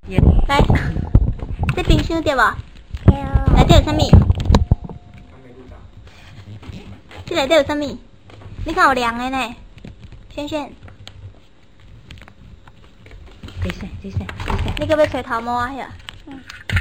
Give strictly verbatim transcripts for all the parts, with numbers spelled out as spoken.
来，这冰箱对无？ 对。 内底有啥物？这内底有啥物？你看有凉的呢，轩轩。 这啥？这啥？这啥？ 你搁要找头毛啊？遐？ 嗯。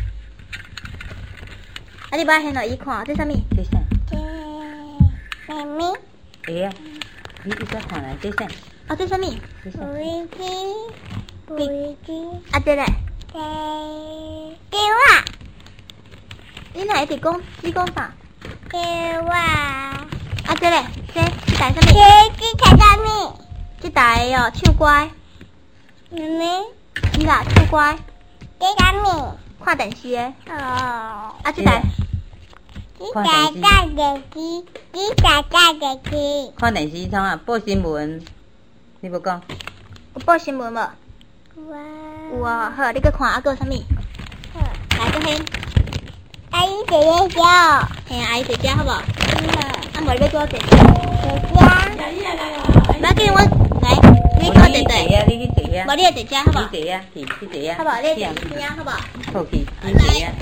啊，你把迄落伊看，这啥物？ 这啥？ 这妹妹。 会啊，你你再看来，这啥？ 啊，这啥物？ 这啥？ 飞机，飞机。 啊，这嘞？ 这电话。 你哪一直讲？你讲啥？ 电话。 啊，这嘞？这这台啥物？ 这这台啥物？ 这台的哦，唱歌。 妹妹。 是啦，唱歌。 这啥物？ 看电视的。 哦。 啊，这台。 这台大电视，这台大电视。 看电视创啊，报新闻，你无讲？ 有报新闻无？ 哇。 有啊，好，你搁看啊，搁有啥物？ 好。 来，搁迄。 阿姨姐姐笑。 嘿，阿姨在遮好无？ 嗯。 啊，无你要做姐姐。 姐姐。 来，给我来，你跟我姐姐。 啊，你去坐啊。 无你个姐姐好无？ 你坐啊，去去坐啊。 好无？你坐边啊，好无？ 好去，你坐啊。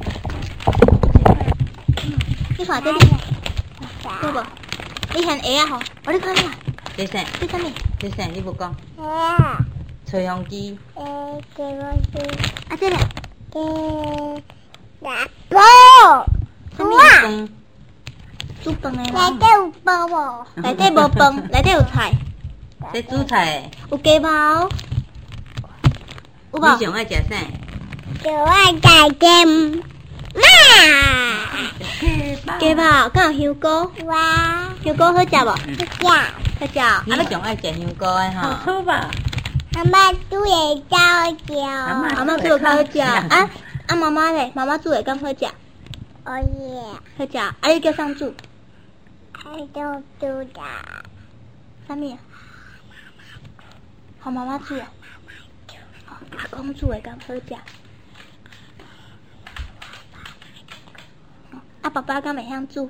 你看这里，对无？你现鞋啊吼，我你看啥？ 这啥？ 这啥物？ 这啥？你无讲？ 啊。 吹风机。 诶，这个是。 啊，这嘞？ 这大包。 啥物？ 饭。 煮饭的内吗？ 底有包无？ 内底无饭，内底有菜， 这煮菜有鸡毛，有的， 无？ 你上爱食啥？ 就爱大金妈。 鸡毛，敢有香菇？ 哇。 香菇好食无？ 这好食。啊， 你上爱食香菇的吼。 好吧。 阿妈煮的较好食。 阿妈煮的较好食。啊啊，妈妈嘞，妈妈煮的敢好食？ 哦耶。 好食。啊，你叫啥煮？ 爱都煮的。 啥物啊？好妈妈煮的。阿公煮的敢好食？啊，爸爸敢袂晓煮？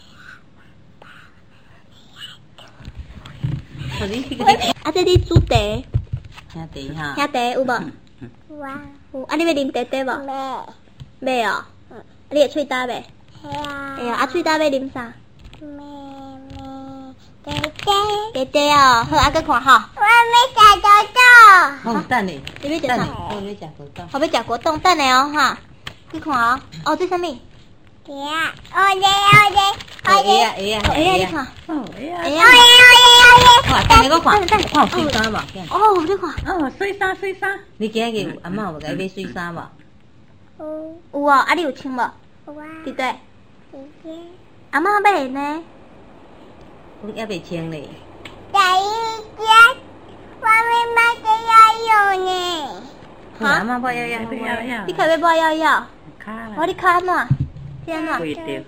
啊，这你煮茶， 兄弟哈。 兄弟有无？ 哇。 有。啊，你要啉茶茶无？ 没。 要哦。嗯。你会喙焦袂？ 系啊。 会啊。啊，喙焦要啉啥？ 妹妹，姐姐。 茶茶哦，好，啊，搁看吼。 我要食豆豆。 好，等你。 你要食啥？ 我要食果冻。 我要食果冻，等下哦哈。你看哦，哦，这啥物？ 对啊，哦耶哦耶，哦耶。 会啊会啊哎呀，你会啊。 看。 哦，哎呀。 哎呀。 哦耶哦耶哦耶。 看，等下我看， 等下看有水衫无？ 哦，你看。 哦，水衫水衫。 你今日有阿嬷有甲你买水衫无？ 有。 有哦，啊，你有穿无？ 有啊。 对对。 姐姐。 阿嬷买的呢？ 我还袂穿咧。 第一天，我们买的要用呢。 阿嬷不要要不要要。 你可要不要要？ 卡啦。 我你卡哪？这哪？ 开着。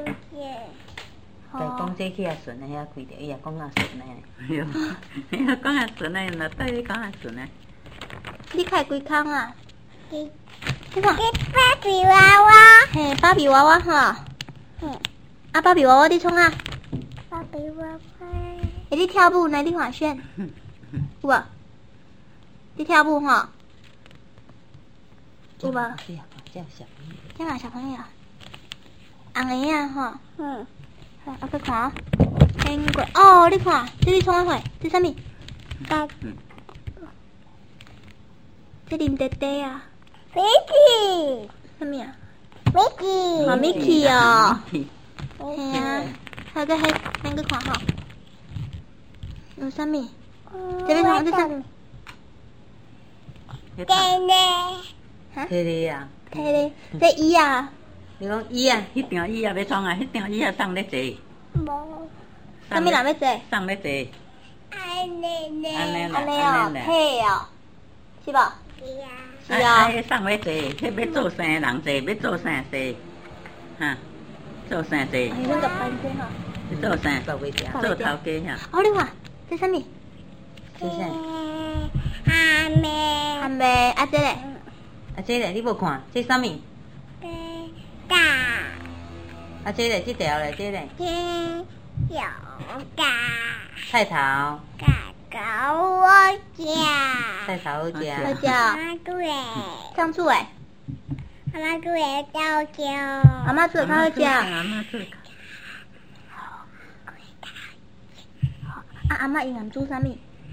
就讲这去也顺啊，遐开着，伊也讲啊顺啊。 哎呦，你要讲啊顺啊，那对你讲啊顺啊。 你开几空啊？ 你你看。 芭比娃娃。 嘿，芭比娃娃哈。 嗯。 啊，芭比娃娃你创啊？ 芭比娃娃。 哎，你跳舞呢？你看选。有无？你跳舞哈？有无？ 这呀，这小朋友。 这哪小朋友？红的啊哈。 嗯。 好，啊，去看哦。苹果哦，你看，这你创啊会？这啥物？ 芭。 这啉茶茶啊。 米奇。 啥物啊？ 米奇。 哦，Mickey 哦。 米奇。 嘿啊，还有个迄，咱去看吼。有啥物？这边看这啥？ 爹爹。 哈？ 摕咧啊。 摕咧，这椅啊。 你讲椅啊？ 迄张椅啊要创啊，迄张椅啊送咧坐。 无。 啥物人要坐？ 送咧坐。 安尼呢？ 安尼安尼哦，配哦，是无？ 是啊。 是啊。 迄送咧坐，迄要做啥人坐，要做啥坐，哈？做啥坐？ 哎，恁个班这吼。 要做啥？ 做袂着。 做头家遐。 哦，你看，这啥物？ 这啥？ 阿妹。 阿妹，啊这嘞？ 啊，这个你无看，这啥物？ 大。 啊，这个这条嘞，这个。 天有大。 菜头。 大搞我家， 菜头好食。 好食阿哦。 妈煮的， 上厝诶， 阿妈煮的较香。 阿嬷煮的较好食。啊， 阿妈做的。 阿嬷因暗煮啥物？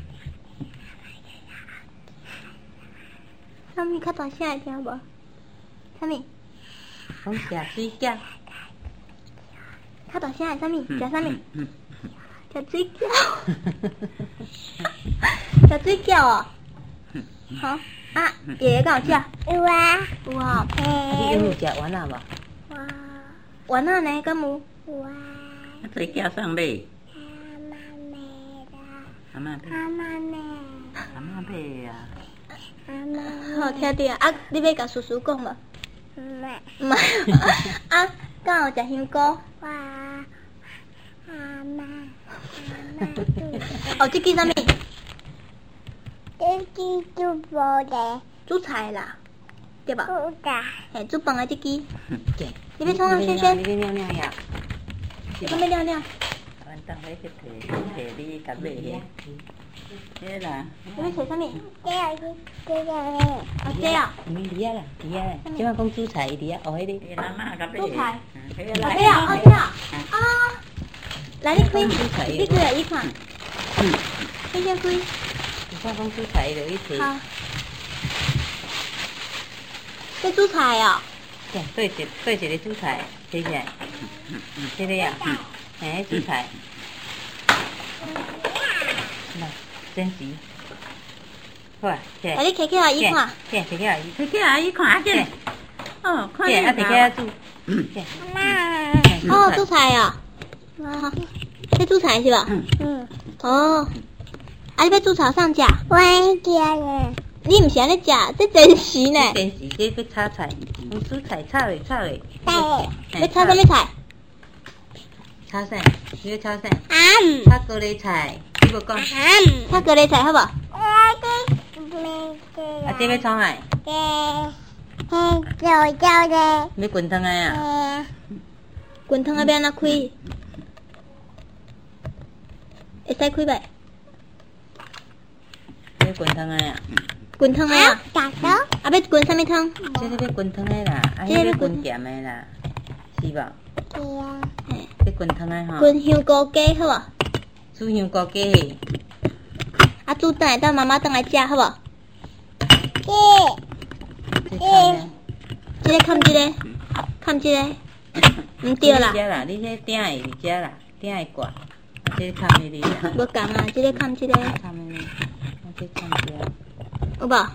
啥物较大声会听无？啥物？ 讲食水饺。 较大声诶啥物？食啥物？ 嗯， 食水饺。食水饺哦。好，啊，爷爷敢有食？ 有啊， 有哦。 你有嘿， 食丸仔无？ 哇丸仔呢？敢有？ 哇， 水饺送买， 阿妈买的， 阿妈买， 阿妈买， 阿妈买啊。 阿妈好听着啊！你要甲叔叔讲无？ 买， 唔系。啊，敢有食香菇？ 哇，阿妈，阿妈煮的， 哦，这支啥物？ 这是煮饭的， 煮菜啦，对吧？ 煮的， 嘿，煮饭的这支， 对。 你要创啊，轩轩？ 你要尿尿呀？ 你要尿尿？ 阮当伙去摕摕你甲买个，迄啦。 你要找啥物？ 这样是这样的， 哦，这啊， 你离啊啦，离啊啦。即摆讲煮菜，伊离啊学迄伊阿妈甲买个。 煮菜。 迄哦，这啊，哦，这啊，啊！来，你开，你开来一看，轩轩开。 你看讲煮菜就去摕。 好。在煮菜哦。 对，对一对一个煮菜，摕起来。这个呀，嘿，煮菜。来，煎时。好啊，起来， 来。 你摕起来一看。 起来，摕起来伊。 摕起来伊看见。哦，看起来，啊，摕起来煮。起来。 妈， 哦，煮菜哦。好，在煮菜是吧？ 嗯， 哦。啊，你要煮炒上食？ 我家人， 你毋是安尼食，这真实呢。 煎时这要炒菜，用蔬菜炒的炒的。 对， 要炒什么菜？ 炒啥？你要炒啥？ 啊， 炒高丽菜，你要讲。 啊， 炒高丽菜好无？ 我的名字啊，这要创啊？ 对，嘿，走走的， 要滚汤的啊？ 呃， 滚汤要安怎开？会使开袂？ 要滚汤的啊？ 滚汤的啊？ 打手， 啊，要滚啥物汤？ 这个要滚汤的啦，啊，迄要滚咸的啦，是无？ 对呀， 嘿， 要滚汤的吼。 滚香菇鸡好无？ 煮香菇鸡的。 啊，煮等下等妈妈等来食好无？ 对， 这汤呢？ 这个看这个，看这个，毋对啦你，这啦，你这鼎会伫遮啦，鼎会挂，这看迄里啦， 无共啊，这个看这个， 看迄里，我这看遮。 有无？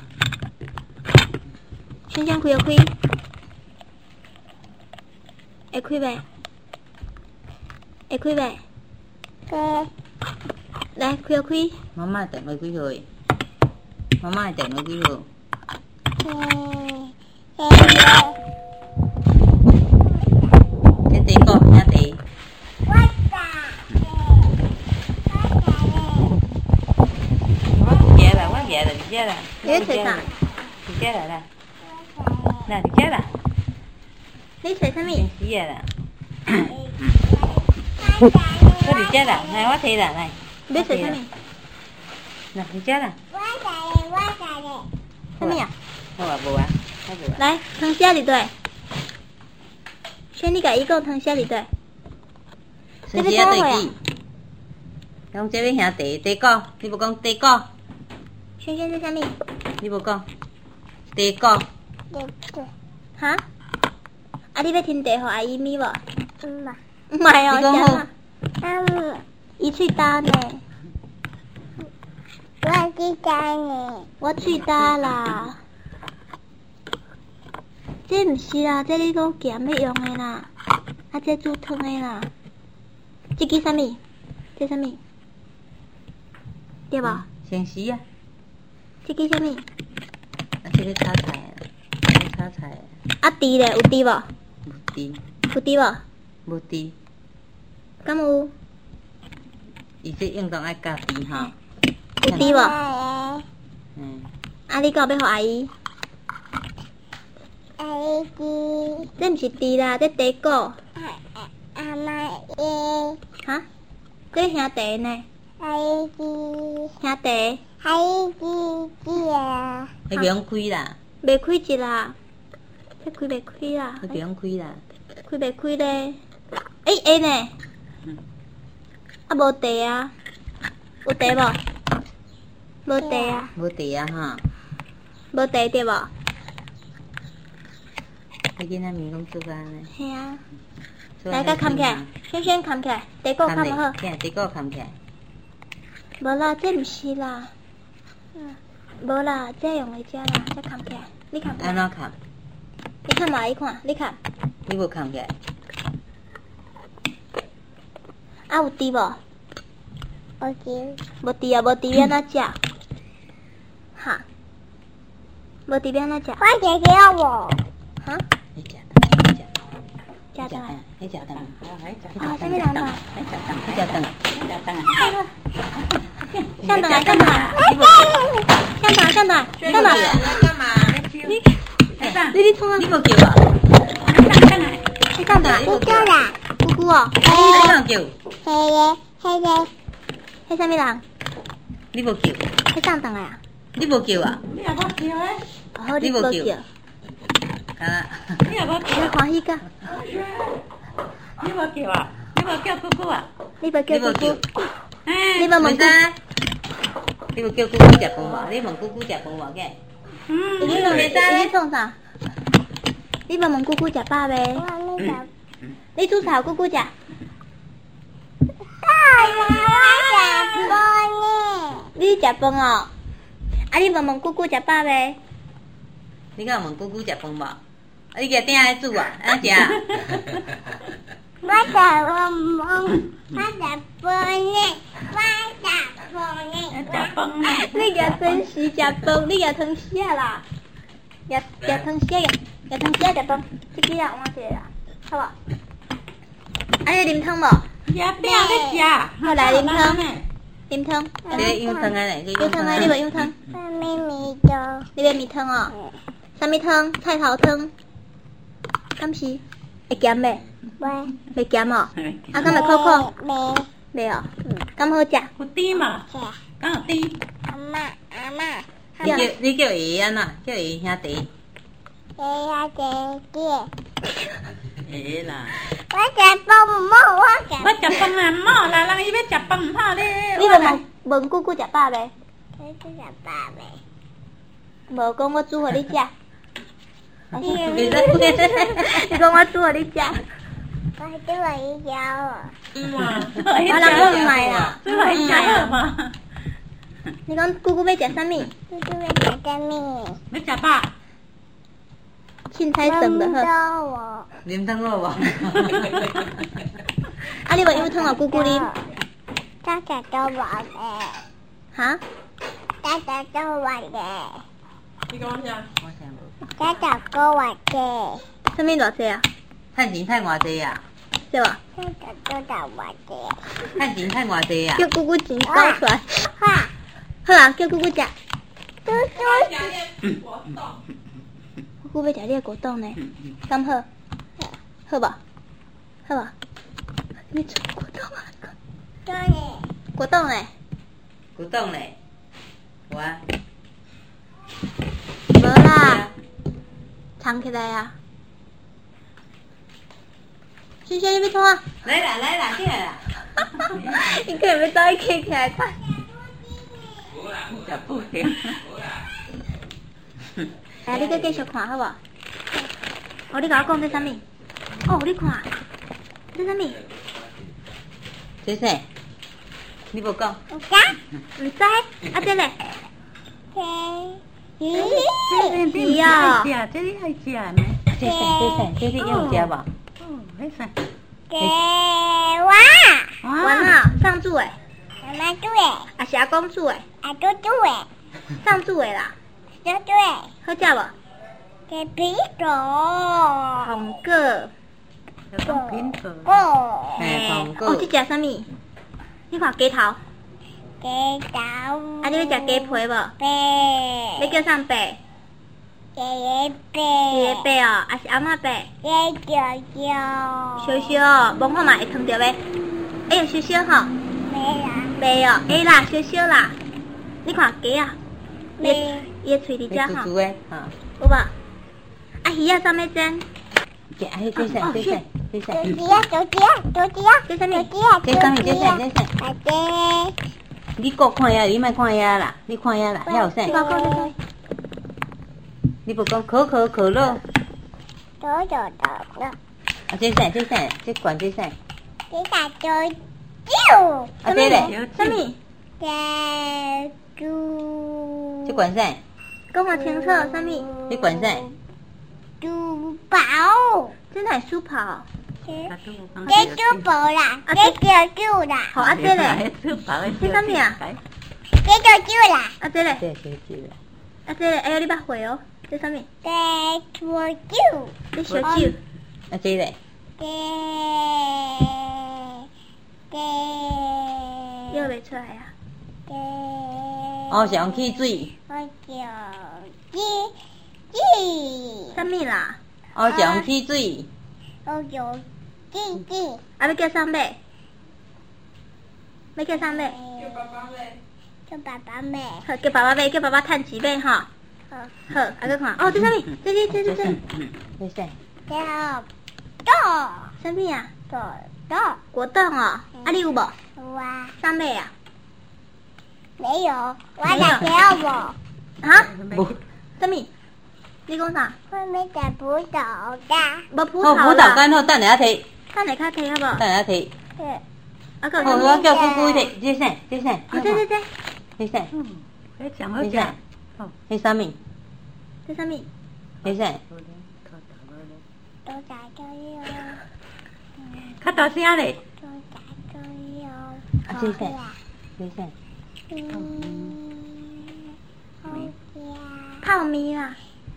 先先开要开，会开袂？会开袂？ 对， 来，开要开。 妈妈电话几号诶？妈妈的电话几号？ 嘿，嘿， 这地个兄弟， 我打， 我举啦，我举啦，伫遮啦。 你要找啥？ 伫遮啦啦，来伫遮啦， 你找啥物？ 真死啊啦， 我打， 我伫遮啦，来我摕啦，来， 你要找啥物？ 来伫遮啦， 我打的，我打的， 啥物啊？ 好啊，无啊，我无啊。 来，汤写伫倒。选你甲伊讲汤写伫倒。 孙子啊，对记。讲这位兄弟，地个，你无讲地个， 轩轩是啥物？ 你无讲地个， 对对， 哈？啊，你要听地互阿姨咪无？ 嗯嘛， 唔系哦， 你讲好啥？ 嗯， 伊喙焦呢， 我知道你， 我喙焦啦。这毋是啦，这你讲咸要用的啦，啊，这煮汤的啦。这支啥物？这啥物？对无？ 先时啊， 这支啥物？ 啊，这个炒菜啊，这个炒菜啊， 啊，猪咧有猪无？ 无猪， 有猪无？ 无猪， 敢有？ 伊这运动爱加猪吼， 有猪无？ 我嗯， 啊，你敢要互阿姨？ 阿姨， 这毋是猪啦，这猪骨。 阿妈耶， 哈？这兄弟呢？ 海鸡， 兄弟， 海鸡鸡啊， 你不用开啦， 袂开一啦，这开袂开啦， 你不用开啦。 开袂开咧？诶诶呢？啊无地啊？有地无？无地啊？ 无地啊哈， 无地对无？ 你囡仔面讲做干呢？ 嘿啊，来甲扛起来，轩轩扛起来，地个扛无好。 对，地个扛起来。 无啦，这毋是啦。嗯，无啦，这用的这啦，这扛起来，你扛起来。 安怎扛？ 你看嘛，你看，你看。 你无扛起来。 啊有猪无？ 我鸡， 无猪啊，无猪要哪食？哈？无猪要哪食？ 我姐姐要我， 哈？ 你食，你食， 食倒来。 你食蛋， 啊，啥物人嘛？ 你食蛋， 食蛋啊！ 向倒来，向倒来，向倒来，向倒来，向倒来。 干嘛？ 你食蛋， 你你创啊？ 你无叫啊？ 你向倒来。 不叫啦， 姑姑哦， 你怎叫？ 黑耶黑耶， 迄啥物人？ 你无叫？ 迄上倒来啊？ 你无叫啊？ 你也无叫诶？ 哦，你你无叫无叫， 啊？ 你也无你叫？ 欢喜个？ 你无叫啊？你无叫姑姑啊？ 你无叫姑姑？ 哎， 你无问姑为啥？你无叫姑姑食饭无？你问姑姑食饭无嘅？ 嗯， 你你你你你创啥？你无问姑姑食饱未？ 我那个， 你煮啥姑姑食？ 爸爸我讲过呢， 你食饭哦？啊，你无问姑姑食饱未？ 你敢有问姑姑食饭无？啊，你家鼎爱煮啊？安食啊？ 我讲我梦，我讲过呢，我讲过呢， 食饭啊！ 你夹汤匙食饭，你夹汤匙啊啦？夹夹汤匙啊，夹汤匙啊食饭，这几啊换一个啦，好无？啊，你啉汤无？ 食饼要食， 好来啉汤，啉汤。 你用汤啊嘞？你有汤啊？你无有汤？ 我妹妹的， 你要米汤哦？啥物汤？菜头汤。敢是？会咸袂？ 喂， 袂咸哦？啊，敢会苦苦？ 没， 袂哦？敢好食？ 有甜嘛？ 是敢有甜？ 阿妈阿妈， 你叫你叫爷安怎？叫爷兄弟。 爷爷姐姐， 会啦。 我讲爸妈，我讲， 我食饭啊，唔好啦，人伊要食饭唔好咧。 你无问问姑姑食饱未？ 我是讲爸爸， 无讲我煮互你食。 你你讲我煮互你食。 我对我一家哦， 嗯啊， 我人讲唔来啦， 这还食好嘛？ 你讲姑姑要食啥物？ 这是我姐姐咪， 要食饱？ 凊彩算就好。 到我， 啉汤好无？ 啊，你无有汤互姑姑啉？ 大家都玩的， 哈？ 大家都玩的， 你讲啥？ 我听无。 大家都玩的， 啥物偌济啊？ 趁钱趁偌济啊？ 对无？ 大家都在玩的， 趁钱趁偌济啊？ 叫姑姑钱交出来。 哇， 好啦，叫姑姑食。 嘟嘟， 姑姑要食你的果冻呢，敢好？好无？好无？你做果冻啊？ 对呢， 果冻呢？ 古董嘞？有啊。 无啦，藏起来啊！轩轩，你要创啊？ 来啦来啦，起来啦！ 你可要早起起起来看。 食不掉。 来，你搁继续看好无？哦，你甲我讲这啥物？哦，你看，这啥物？ 这啥？你无讲？ 你看， 唔知，啊这嘞？ 嘿， 是你啊爱食，这你爱食咩？ 这啥这啥？这你有食无？ 哦，迄啥？ 给我， 完啊，上柱诶， 妈妈对， 啊是阿公煮诶， 啊嘟嘟诶， 上柱诶啦， 嘟嘟， 好食无？ 给皮狗， 红果， 要讲品质。 狗， 嘿，红哦， 果这。食啥物？你看鸡头， 给豆， 啊你要食鸡皮无？ 贝， 要叫啥白？ 爷爷爷贝， 爷白哦，啊是阿嬷白？ 爷舅舅， 小小哦，摸看嘛会烫着未？哎呀，小小吼， 没啦。 袂哦，会啦，小小啦。你看鸡啊，伊伊喙伫遮吼， 猪诶，哈。 有无？啊鱼啊，啥物煎？ 这哎，这啥？这啥？这啥？ 手机啊，手机啊，手机啊， 这啥物？ 手机啊， 这啥？这啥？这啥？ 阿爹， 你各看呀，你莫看呀啦，你看呀啦，遐有啥你？讲讲讲。 你不讲可可可乐？ 走走走走， 啊，这啥？这啥？这管这啥？ 这打手就啊，这嘞？ 啥物？ 在猪， 这管啥？ 讲我清楚，啥物？ 这管啥？ 猪宝， 真系super 哦。 这猪宝啦，这叫猪啦， 好啊，这嘞？ 这这啥物啊？ 这叫猪啦， 啊，这嘞？ 这这这啦。 啊，这嘞？哎呦，你捌会哦？这啥物？ 这猪猪， 这小酒。 啊，这嘞？ 这这又袂出来啊？ 这， 哦，上汽水。 我叫鸡鸡， 啥物啦？ 哦，上汽水。 我叫鸡鸡， 啊，要叫啥物？要叫啥物？ 叫爸爸买，叫爸爸买， 好，叫爸爸买，叫爸爸趁钱买吼。 好， 好，啊，搁看。哦，这啥物？这这这这这这啥？ 叫豆啥物啊？ 豆豆， 果冻哦。啊，你有无？ 有啊， 啥买啊？ 没有，我打给我， 哈？ 无。 啥物？你讲啥？ 我没打葡萄的， 无葡好， 萄葡萄干好，等下摕， 等下较摕好无？ 等下摕。 对， 啊，搁好， 有我叫姑姑摕，这啥？这啥？ 哦，这这这这啥？ 好讲好这讲啥？。这啥物？ 这啥物？ 这啥？ 都打都有， 较大声嘞， 都打都有， 啊，这啥？这啥？ 嗯，好呀， 泡面啦，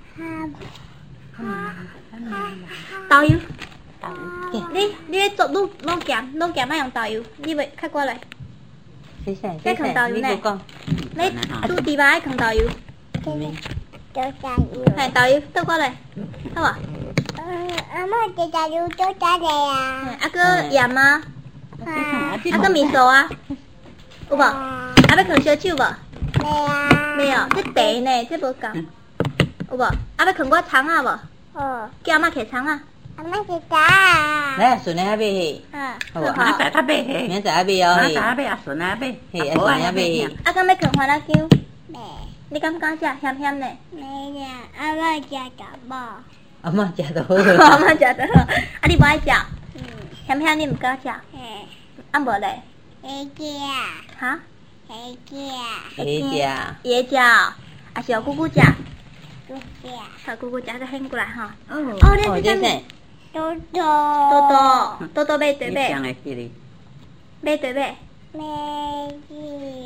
哈， 豆油。 这你你咧做卤卤咸，卤咸莫用豆油，你袂较过来。 这啥？这啥？你给讲。 你煮猪排放豆油， 都打有， 嘿豆油倒过来，好无？ 嗯，阿妈这打有都打的呀， 啊个盐啊， 啊， 啊个味素啊，有无？啊要放烧酒无？ 没呀， 没有，这茶呢，这无够，有无？啊要放我葱啊无？ 哦， 叫阿妈摕葱啊， 阿妈这打， 来，顺来遐买去， 啊， 好无？ 明仔较买明嘿， 仔还买哦嘿。 明仔买啊顺啊买， 嘿，啊顺啊买去。 啊敢要放番仔姜， 没， 你敢不敢食？咸咸呢？ 没呀，阿妈这打不， 阿嬷食就好阿了。 妈食得好，啊你无爱食， 嗯， 咸咸你毋敢食， 嘿， 啊无咧， 黑姐， 哈？ 黑姐， 会食。 爷食，啊是有姑姑食， 猪姐， 好姑姑食个掀过来吼。 哦， 哦，你哦， 是啥物？ 这啥？ 豆豆， 多多多多买对你买， 讲的是哩， 买对买， 没姐，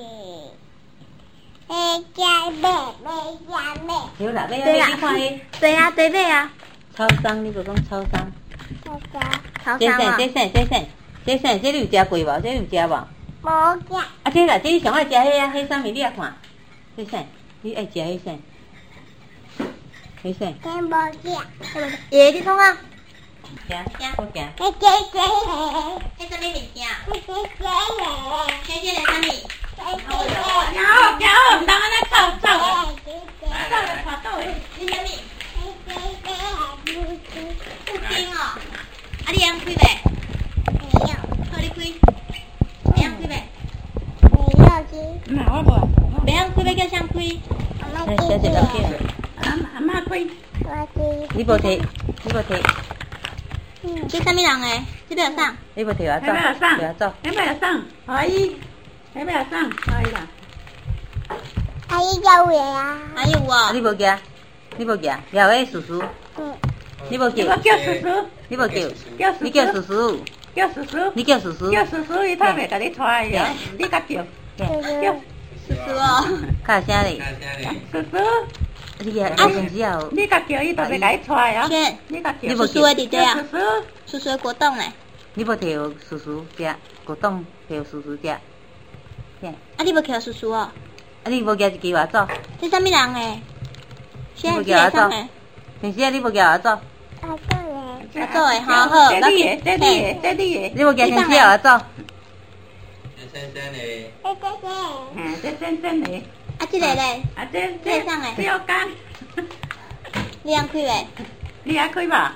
没家妹，没家妹， 好啦，买对啦啊，你看迄对啊对买啊， 超商，你不讲超商？ 这个超这啥？ 商啊这，啥？这啥？这啥？这你有食过无？这你有食无？ 没家， 啊，这啦，这你上爱食迄啊，迄啥物你也看？这啥？你爱食迄啥？迄啥？ 这没家， 爷你讲啊， 食，好食。 这这这， 迄什么物件？ 这这这， 这这个啥物？ 这行好行好，唔当安尼走走， 这走来看倒去。 你啥物？ 这这布丁哦，啊你会晓开袂？ 没有， 好你开，会晓开袂？ 没有鸡， 妈我无， 袂晓开要叫谁开？ 哎， 阿妈鸡小姐了解。 阿阿妈开， 我鸡， 你无摕，你无摕， 嗯， 这啥物人诶？这边有啥？ 你无摕我要不要走， 送？ 我走。 要不要送？可以，要不要送？可以啦。 阿姨叫我呀， 还有啊， 哦你，无惊？你无惊？了迄叔叔， 嗯， 你无我叫？ 叫叔叔， 你无叫？ 叫叔你叫叔叔， 叔， 叫叔叔， 你叫叔叔。 叫叔叔，伊他袂甲你带呀，你甲叫， 叔叫叔， 叔叔哦， 较声哩， 叔叔， 你个啊，甚至有， 你甲叫伊都袂甲你带啊， 天， 你甲叫。 你无叔叔的弟弟啊叫，叔叔， 叔叔的果冻咧， 你无摕互叔叔食，果冻摕互叔叔食。嘿， 啊你无叫叔叔哦？ 啊，你无惊一支我走？ 这啥物人诶？现在你无叫我走这个啥诶？ 平时啊，你无叫我走？ 阿哥嘞， 啊做的好好这你的，这你的，这你的。 你无惊平时我走？ 先生嘞， 谢谢谢。 嗯，这真真的。 啊，这个嘞， 啊，这这上诶小刚， 你通开未？ 你爱开吧？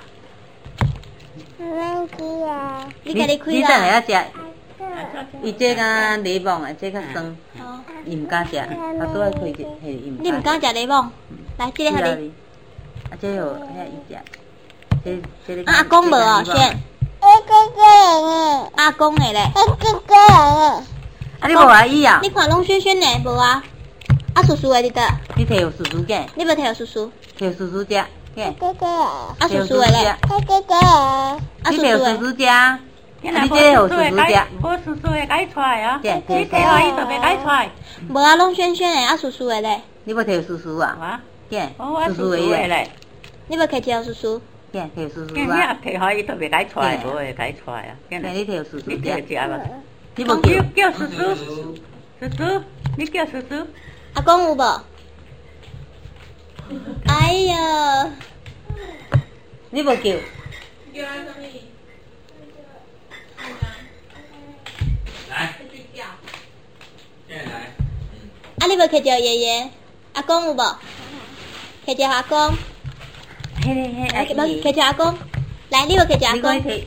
没去啊。 你家己开你等下啦。 食，伊这个柠檬啊，这个酸， 哦， 伊唔敢食，我拄爱开一迄伊唔你唔敢食柠檬？来，这个互你。 啊，这有遐伊食，这这个。 啊，阿公无哦，轩。 谢谢谢。 阿公的嘞。 谢谢谢。 啊，你无阿姨啊？ 你看拢轩轩的无啊？啊，叔叔的伫倒？ 你摕有叔叔嘅， 你要摕互叔叔？ 摕有叔叔食，嘅。 谢谢。 啊，叔叔的嘞？ 谢谢谢。 啊， 你叔叔的摕有叔。叔食，啊，你你这个有叔叔食。 我叔叔会解出来啊， 对你摕互伊就袂解出来。 无啊，拢轩轩的，啊，叔叔的嘞？ 你要摕有叔叔啊？ 啊， 嘅， 哦，我叔叔的会嘞， 你要摕一个叔叔？ 嘅，摕有叔叔今日啊。 摕互伊就袂解出来，无会解出来啊。 嘅，你摕有叔叔你叫食， 食吧。 你无叫。 叫叔叔，叔叔，你叫叔叔。 阿公有无？哎呀， 你无叫。 来，进来， 啊，你要摕一个爷爷？阿公有无？摕一个阿公。 迄个迄来， 阿摕一个阿公。来，你要摕一个阿公。 你讲摕。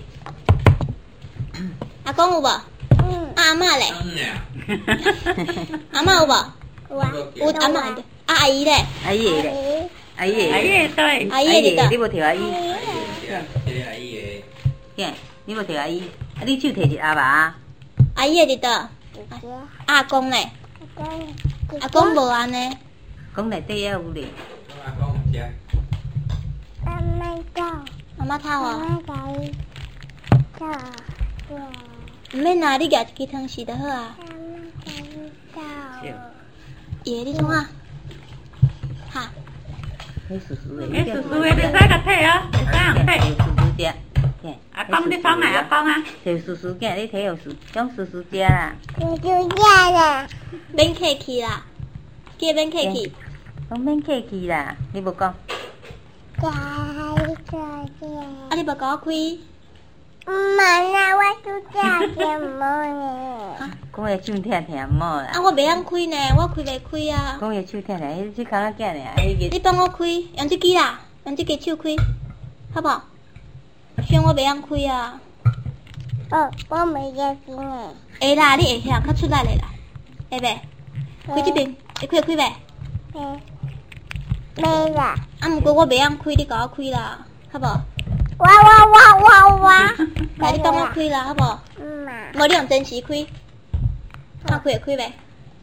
阿公有无？啊， 嗯。 阿嬷嘞？ 嗯呀， 阿嬷有无？ 我。 有阿嬷。啊，阿姨嘞？ 阿姨的咧，阿姨的阿咧， 姨对， 阿姨的你无摕阿姨， 这个阿姨的， 嘅，你无摕阿姨，啊，你手摕一阿爸， 阿姨的伫倒？阿公嘞？阿公无安尼。 讲内底也有咧， 阿公唔食， 妈妈走。 妈妈妈套哦。 妈走。走。走。 毋免啦，你夹一支汤匙就好啊。 妈妈走。 爷，你创啊？哈， 迄叔叔的， 迄叔叔的，你使甲摕啊，会使人摕。 摕叔叔食，嘅， 阿公你创啊，阿公啊。 摕叔叔嘅，你摕有叔，讲叔叔食啦， 我就下了。 免客气啦，叫免客气。 讲免客气啦，你无讲， 加一个啊，你无甲我开？ 妈妈，我就加什么呢？ 讲个手疼疼冇啦啊，，我袂晓开呢，我开袂开啊。 讲个手疼疼，迄只骹仔囝尔，迄个你帮我开，用这支啦，用这支手开，好不好？虽然我袂晓开啊。 哦，我没加心呢。 会啦，你会晓，较出力的啦，会袂？开这边，会开开袂？ 没。没了。 啊，毋过我袂晓开，你甲我开啦，好不好？ 哇哇哇哇哇！ 来，你帮我开啦，好不好？ 妈。 无你用真实开，看开会开袂？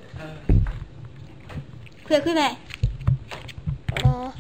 开会开袂？ 没。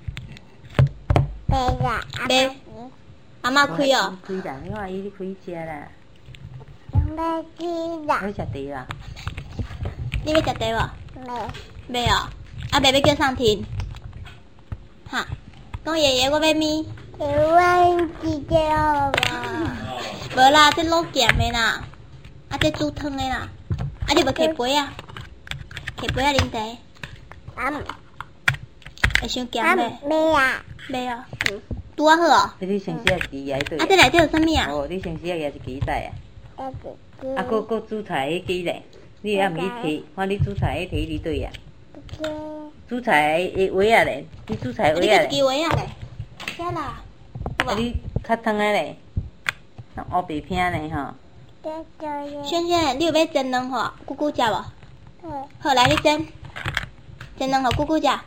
没了。 没。阿妈开哦。 开啦，你看伊咧开食啦， 没吃的。 你食茶啦， 你要食茶无？ 没。 袂哦。啊，袂要叫上庭。哈，讲爷爷我要咪。 我记得吧。 无啦，这卤咸的啦，啊这煮汤的啦，啊你要摕杯啊？摕杯啊啉茶， 啊。 会伤咸啊， 袂？ 没啊。 袂哦。拄啊好哦。 你先写一支来对。 啊这内底有啥物啊？ 哦，你先写个一支仔啊。 啊， 啊，搁搁煮菜迄支咧，你也毋去摕，看你煮菜迄摕你对啊。煮菜的碗啊咧，你煮菜啊你摕一碗啊咧， 支碗啊咧？遮啦。 啊你较汤的咧，那乌白片咧吼。 萱萱，你有要蒸卵互姑姑食无？好，来你蒸，蒸卵互姑姑食。啊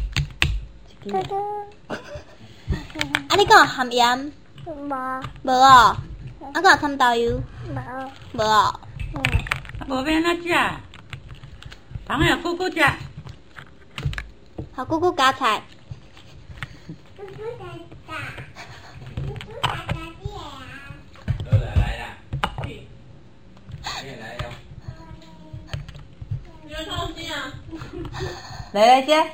你敢有含盐？ 无。 无哦。啊敢有掺豆油？ 无。 无哦。 啊，无要安怎食？当然姑姑食。 互姑姑夹菜。 都来来啦，你也来哟。 来来食，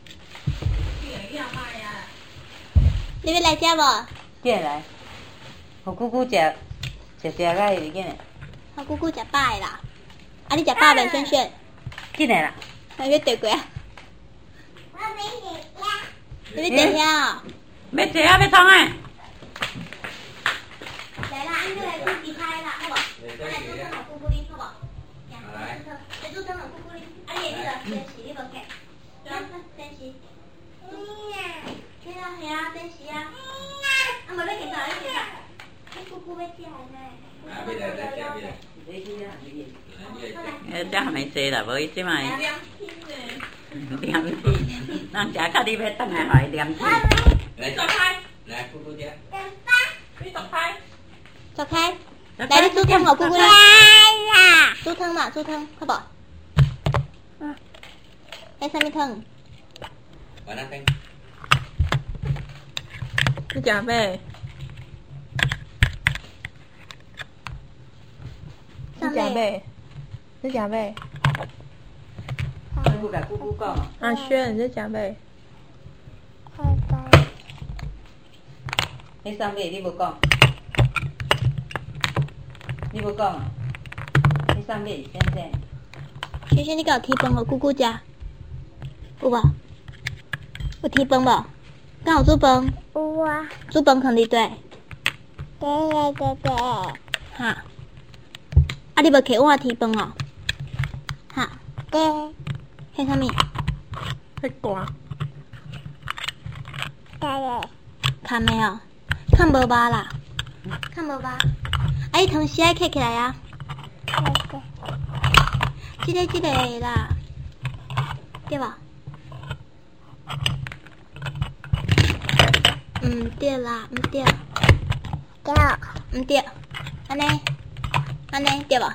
你要来食无？ 进来，互姑姑食，食食甲会紧诶， 互姑姑食饱的啦。啊你食饱未？萱萱， 进来啦。 还要对过啊？ 我没写呀。 你要坐遐哦？ 要坐啊，要创啊？ 来啦，你来开其他的啦，好无？我来煮汤互姑姑啉，好无？ 来。 这猪汤有姑姑哩，啊你迄个电视你无开？电视。对啊，系啊，电视啊。啊，无要去啥？你去啥？你姑姑要食呢。 啊，别来再吃，别来。 你去啊，你。 呃，这还没洗啦，无伊即摆黏天，人食较你要等下互伊黏天。 来，走开。来，姑姑吃。你走开。 走开。来，你煮汤互姑姑啦。煮汤嘛，煮汤，好不？嗯。迄啥物汤？ 完了，等。 你食咩？你食咩？你食咩？ 姑姑甲姑姑讲。 阿轩，你食咩？ 你上尾你无讲，你无讲啊？你上尾先生。 萱萱，你甲有提饭互姑姑食？有无？有提饭无？敢有煮饭？ 有啊。 煮饭放伫底。 对对对对。 哈。啊，你无摕碗提饭哦？哈。 对。 迄啥物？ 迄大。 对嘞。 看没哦？看无肉啦。看无肉。啊，伊汤匙爱摕起来啊。即个即个啦，对无？毋对啦，毋对。 对。 毋对。安尼，安尼对无？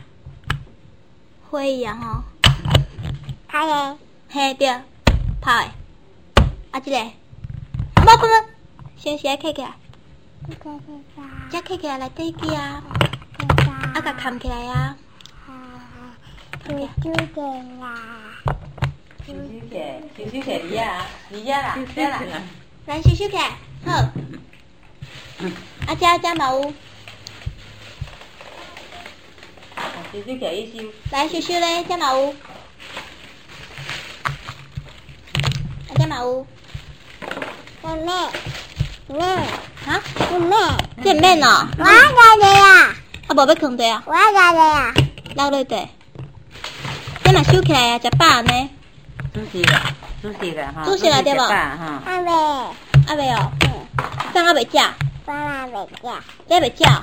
火一样吼。 好嘞。 嘿对，泡的。啊，即个，啊无不不，先先摕起来，才摕起来内底去啊，啊甲冚起来啊。 猪猪的啦。 小小姐，小小姐你啊，你呀啦，对啦， 来小小姐，好。啊，遮遮嘛有。 小小姐伊收。 来小小咧，遮嘛有。啊，遮嘛有。 妹妹，妹。 哈？ 妹。 这免哦。 我来的呀。 啊，无要放地啊。 我来的呀。 落落地。这嘛收起来啊，食饱呢。 煮熟啦，煮熟啦哈。 煮熟啦对无？ 哈。 阿妹。 阿未哦。啥啊未食？ 我来未食。 你未食？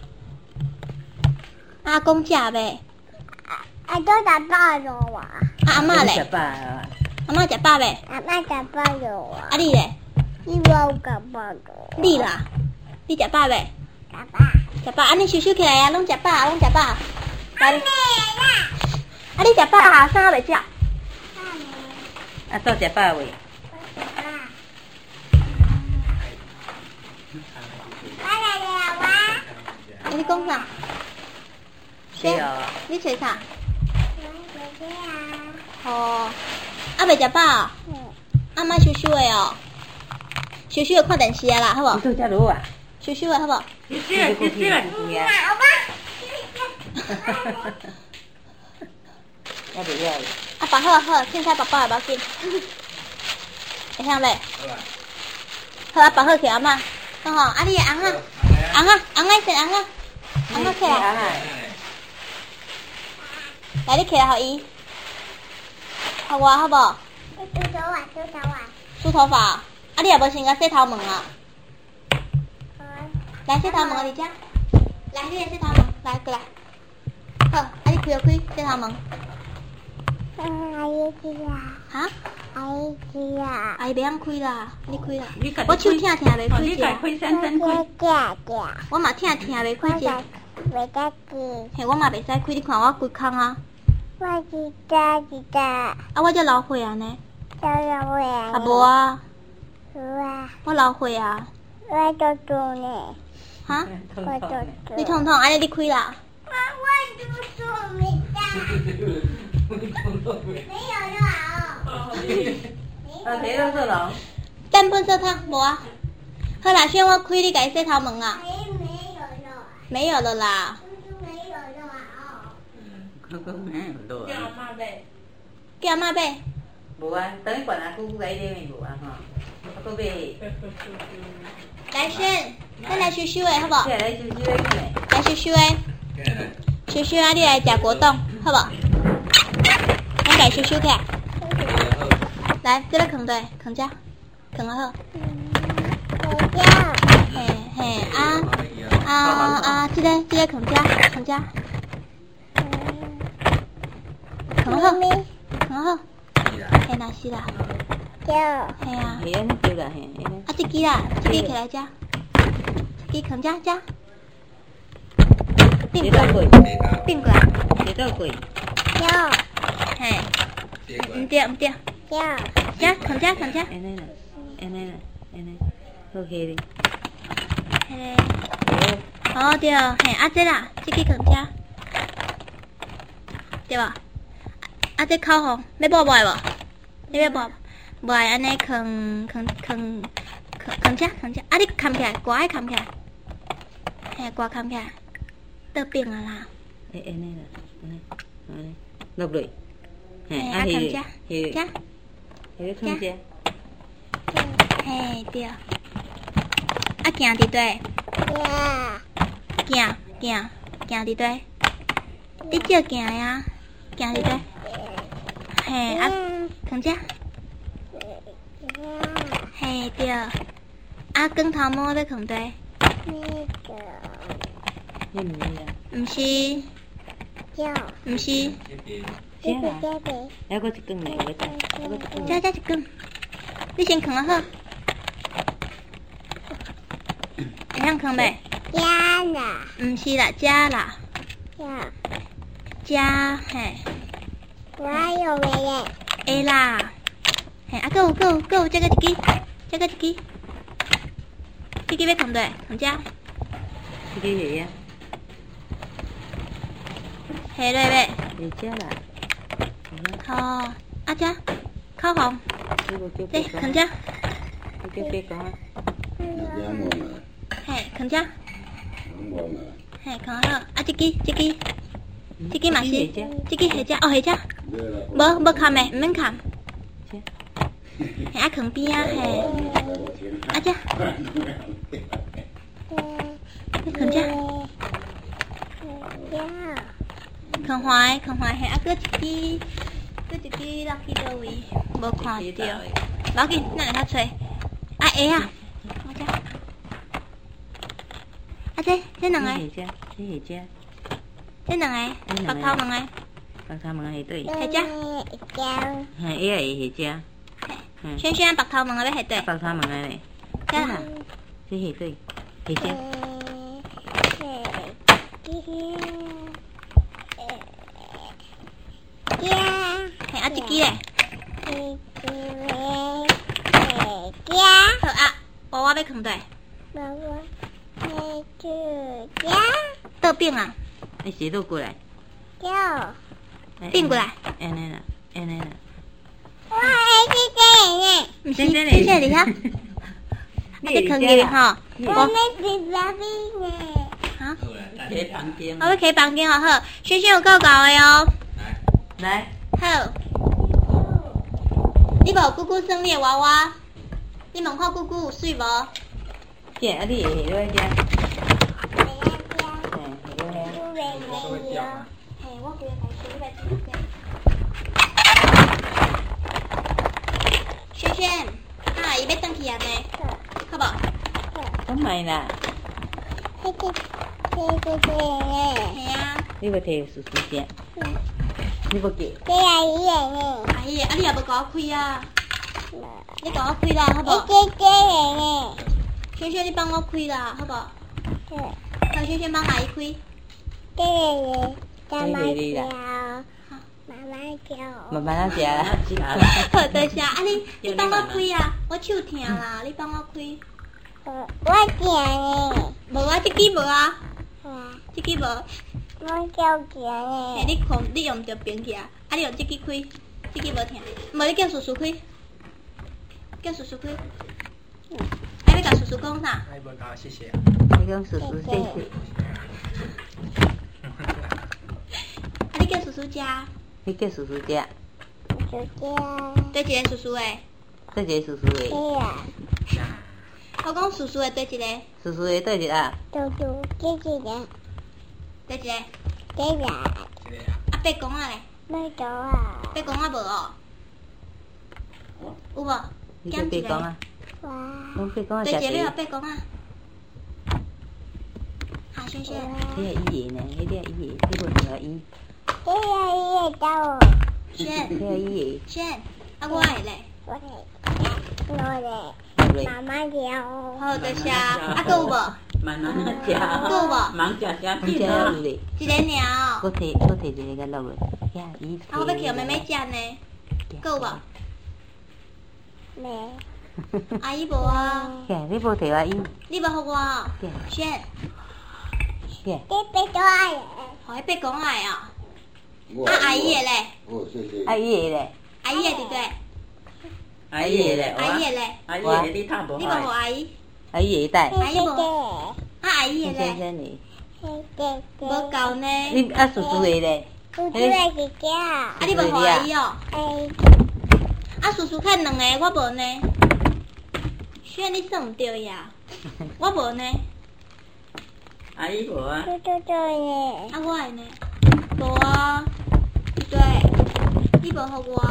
阿公食未？ 啊，都食饱了哇。 啊阿嬷咧？ 食饱啊。 阿嬷食饱未？ 阿嬷食饱了哇。 啊你咧？ 你无食饱了。 你啦？你食饱未？ 食饱。 食饱，安尼收收起来啊，拢食饱，拢食饱。来。 妹啦。 啊你食饱啊？啥未食？ 啊，都食饱未？ 我来了哇。 你讲啥？ 对哦。 你找啥？ 我姐姐啊。 哦，啊未食饱？ 嗯。 阿妈收收的哦。收收的看电视啊啦，好无？ 你做遮落啊？ 收收的好无？ 你洗了，你洗了。 好吧。 要不要？ 啊，饱好好，凊彩饱饱的无要紧。会晓未？好啊，饱好去阿妈。好吼，啊你的翁啊，翁啊，翁爱先翁啊，翁啊起来。来，你起来互伊，互我好无？ 梳头发，梳头发。 梳头发，啊你也无先甲洗头毛啊？来洗头毛伫遮，来你来洗头毛，来过来。好，啊你开就开洗头毛。 阿姨去啊。 哈？ 阿姨去啊。 阿姨袂晓开啦，你开啦。 你家己我手疼疼袂开你家者。 开先生开。 姐姐。 我嘛疼疼袂开者。 袂得去。 嘿，我嘛袂使开，你看我规空啊。 我知道知道。 啊，我才老岁啊呢。 老老呀。 啊无啊。 有啊。 我老岁啊。 我做做呢。 哈？ 我做做。 你痛痛，安尼你开啦。 我我做做没得。没有了哦。 啊，谁都做龙。 蛋喷色汤无啊？好啦，轩我开你家洗头毛啊。 没有了。 没有了啦。 没有了哦。 哥哥没有了。 叫阿妈买。 叫阿妈买。 无啊，等伊管阿姑姑甲伊买无啊吼，啊搁买。 来轩，咱来收收的好无？ 来来收收的去嘞。 来收收的。收收啊，你来食果冻，好好不？咱家收收起来。来，这个放对，放这，放好。嘿嘿啊啊啊！这个这个放这，放这。放好，放好。嘿，那是啦。嘿啊。 嘿，安尼对啦，嘿，安尼。 啊，这支啦，这支起来这，这支放这这。并过来，并过来。 这倒过。 有。 嘿。唔对唔对。 有。 这放这放这。 安尼啦，安尼啦，安尼。好起哩。 嘿。哦对，嘿，啊这啦，这支放这。对吧？啊这口红要抹抹无？你要抹？抹安尼放放放放放这放这。啊你扛起来，挂爱扛起来。嘿，挂扛起来。得病啊啦！ 哎，安尼啦，安尼，安尼，落落。嘿， 啊，看这， 嘿， 这， 嘿，看这。 嘿，对。啊，行伫对。行行行伫对。你少行呀，行伫对。嘿，啊，看这。嘿，对。啊，光头毛要看对。 迄毋是啊？ 毋是。 有。 毋是。 这个这个。 还佫一根呢，我再，还佫一根。 这这一根，你先扛好。会晓扛袂？ 加啦。 毋是啦，加啦。 呀。 加嘿。 我有没嘞？ 会啦。嘿，啊，搁有搁有搁有，这个一支，这个一支，这支要扛对，扛这。 这个下啊。 下落袂？ 下遮啦。 好，啊这口红，这扛这。 你叫别讲啊。 嘿，扛这。嘿，扛好，啊这支这支，这支嘛是，这支下遮，哦下遮，无无扛诶，毋免扛。嘿，啊扛边啊嘿，啊这，扛这。扛花的，扛花嘿，啊，搁一支，搁一支落去倒位，无看着，无要紧，咱来较找。啊鞋啊，我这，啊这这两个， 这下遮， 这两个，白头两个， 白头毛下对。 下遮， 嘿，伊也下遮。 轩轩白头毛要下对。 白头毛嘞。 这啦， 这下对，下遮。 嘿，啊，一支嘞。好啊，娃娃要扛对。倒变啊。 你斜倒过来。 变过来。 安尼啦，安尼啦。 我是这呢。 毋是，这是里遐。啊，这扛起吼。 我们是哪边呢？ 啊？ 开房间。 我要开房间哦，好，轩轩有够够的哦。 来。 好。你无姑姑生日的娃娃？你问看姑姑有水无？ 这啊，你下落遮。 嘿，我规个开水，你来听下。轩轩，啊，伊要转去啊呢，好无？ 咁咪啦。 这个这个这个。 系啊。 你要摕叔叔食？你要记？ 这阿姨呢？ 阿姨，啊你也无甲我开啊？你甲我开啦，好无？ 这这呢？ 轩轩，你帮我开啦，好无？ 好。 叫轩轩帮阿姨开。 这个妈妈叫，妈妈叫。 慢慢食啦。 好，多谢。啊你你帮我开啊，我手疼啦，你帮我开。 我叫呢。 无啊，这支无啊。 啊。 这支无。 我叫叫呢。 嘿，你看你用着平去啊，啊你用这支开，这支无疼。无你叫叔叔开，叫叔叔开。啊，要甲叔叔讲啥？ 啊，无甲谢谢。 你讲叔叔谢谢。 啊，你叫叔叔食。 你叫叔叔食。 叔叔。 对一个叔叔的。 对一个叔叔的。 对啊。 我讲叔叔的对一个。 叔叔的对一个啊。 叔叔，这个。 对一个。 这个。 啊， 啊，八公啊嘞， 没走啊， 八公啊无哦，有无？ 你叫八公啊？ 哇， 拢八公啊， 对一个你食有八公啊。好，轩轩， 你个伊个呢？你个伊个，你无听伊？ 这样也走， 轩你个伊轩，啊我的嘞， 我的，我的， 个， 妈妈叫， 好多谢，啊还有无？ 慢慢食， 有无？ 忙食食你品只有啊。 咧， 一个尔。 我摕我摕一个甲落落，遐伊。 啊，我要叫妹妹食呢，还有无？ 没， 阿姨无啊， 遐你无摕我伊， 你无互我哦？轩， 遐这边多爱， 互迄八公爱哦。啊阿姨的嘞， 哦，谢谢。 啊伊个咧， 阿姨的对不对？ 阿姨的咧， 阿姨的嘞， 阿姨的你探无你无互阿姨？ 啊伊个带， 阿姨无？啊阿姨的先嘞， 生哩， 无够呢。 你啊叔叔个咧， 叔叔的姐姐， 啊你无互阿姨哦？ 哎， 啊叔叔看两个，我无呢。轩你算毋对呀，我无呢。 阿姨无啊。 叔叔做的， 啊我的呢？无啊，对，你无互我。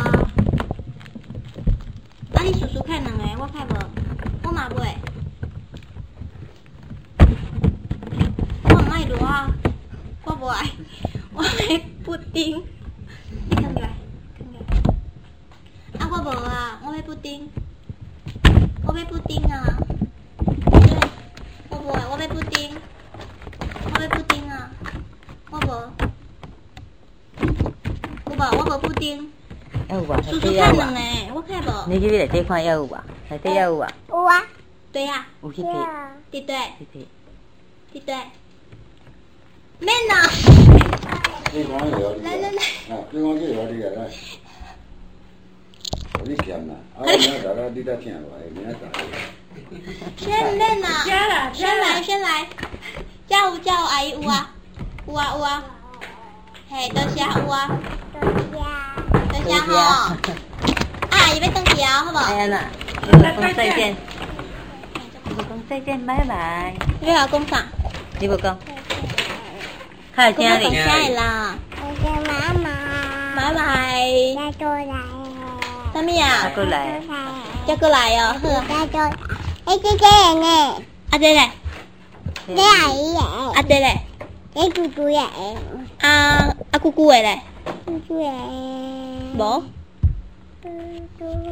啊你叔叔看两个，我看无，我嘛袂。我唔爱罗啊，我无爱，我爱布丁。你看过来，看过来。啊我无啊，我要布丁，我要布丁啊。对，我无爱，我要布丁，我要布丁啊，我无。有无？我无布丁。 有无？ 叔叔内底有无？ 看两个，我看无。 你去内底看有无？内底有无？ 有啊， 对呀， 有去摕， 对对去摕。 对对。免啦， 你讲个了， 来来来， 啊，你讲这个你个来，你嫌啦，啊，明仔载啦，你再听落来，明仔载。 先免啦， 加啦先来先来，叫有叫有阿姨有啊，有啊有啊，嘿，多谢有啊， 多呀， 多谢吼。啊，阿姨要登记啊，好不好？ 哎呀呐，你就讲再见，你就讲再见，拜拜。 你要讲啥？ 你无讲，还有讲到听哩？ 啥啦？ 我的妈妈， 拜拜。 再过来， 什么呀再？过来， 再过来哦，好。 再过来，哎，姐姐呢？ 啊对嘞， 你阿姨耶？ 啊对嘞， 你姑姑耶？ 啊啊姑姑的嘞， 姑姑耶？ 无。 姑姑耶？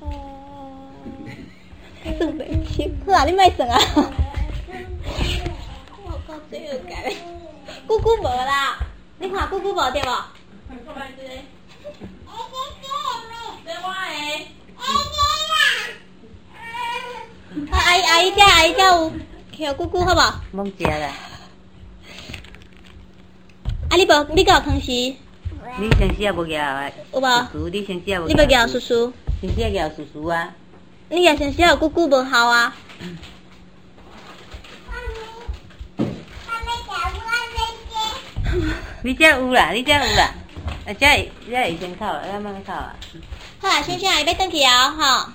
算袂起，好啊，你莫算啊。我够罪恶感。姑姑无啦，你看姑姑无对无？过来这里。对我的。啊，阿姨阿姨遮阿姨遮有，叫姑姑好无？啊， 懵食啦。 你无你甲有康时你先时也无咬啊， 有无？ 叔叔，你先时也无。 你要叫叔，叔， 先时也咬叔叔啊。 你甲先时有姑姑无效啊？ 你遮有啦，你遮有啦，啊，遮会遮会先哭，咱慢慢哭啊。 好啊，轩轩阿姨要登去啊，吼。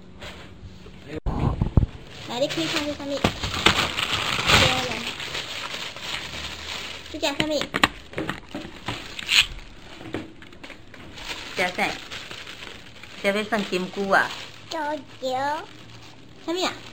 来，你可以看这上面。这讲上面。 遮啥？遮要算金菇啊？ 九九， 什么啊？